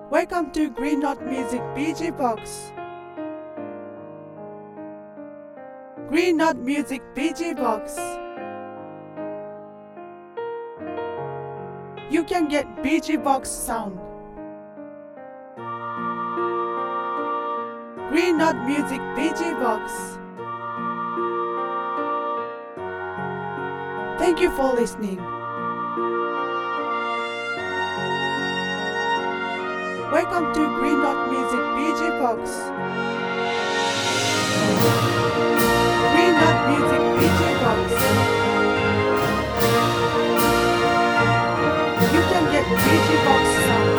Welcome to Green Note Music BG Box. Green Note Music BG Box. You can get BG Box sound. Green Note Music BG Box. Thank you for listening. Welcome to Green Note Music BG Box. Green Note Music BG Box. You can get BG Box sound.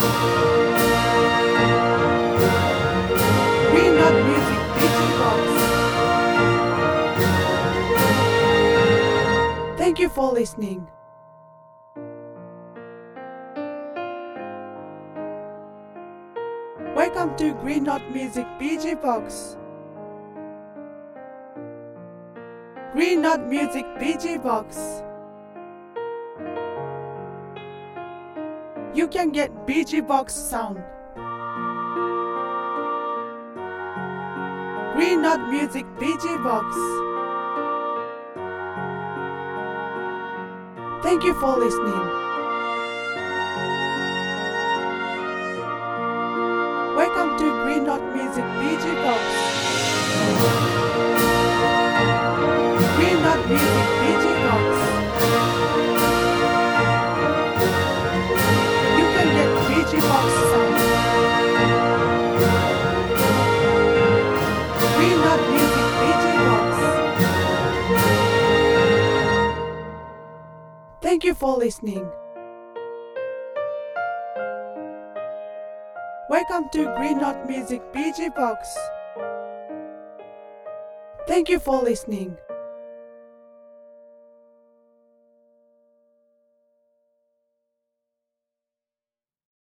Green Note Music BG Box. Thank you for listening. Welcome to Green Note Music BG Box. Green Note Music BG Box. You can get BG Box sound. Green Note Music BG Box. Thank you for listening. Welcome to Green Note Music BG Box. Green Note Music BG Box. You can get BG Box sound. Green Note Music BG Box. Thank you for listening. Welcome to Green Note Music BG Box. Thank you for listening.